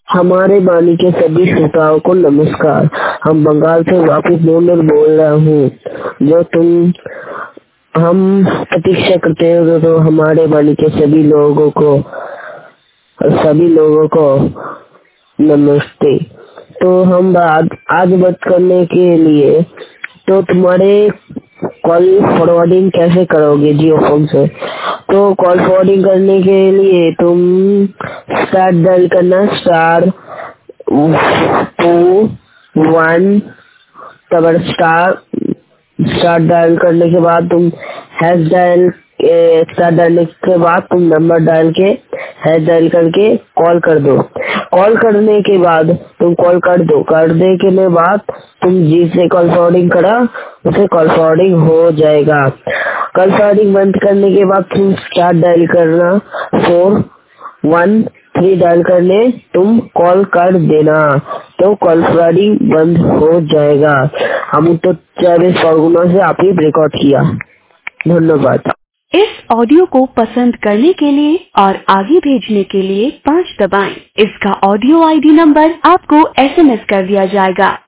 हमारे वाणी के सभी श्रोताओं को नमस्कार। हम बंगाल से वापिस मोनल बोल रहा हूँ। जो तुम हम प्रतीक्षा करते हो तो हमारे वाणी के सभी लोगों को नमस्ते। तो हम आज बात करने के लिए तो तुम्हारे कॉल फॉरवर्डिंग कैसे करोगे जियो फोन से। तो कॉल फॉरवर्डिंग करने के लिए तुम स्टार डायल करना, *2 1 तब स्टार डायल करने के बाद तुम स्टार डालने के बाद तुम नंबर डाल के डायल करके कॉल कर दो। कॉल करने के बाद तुम कॉल कर दो। करने के बाद तुम जिससे कॉल फॉरवर्डिंग करा उसे कॉल फॉरवर्डिंग हो जाएगा। कॉल फॉरवर्डिंग बंद करने के बाद तुम स्टार डायल करना, 413 डायल करने तुम कॉल कर देना तो कॉल फॉरवर्डिंग बंद हो जाएगा। हम उत्तर 24 परगना से आप ही रिकॉर्ड किया। धन्यवाद। इस ऑडियो को पसंद करने के लिए और आगे भेजने के लिए 5 दबाएं। इसका ऑडियो आईडी नंबर आपको SMS कर दिया जाएगा।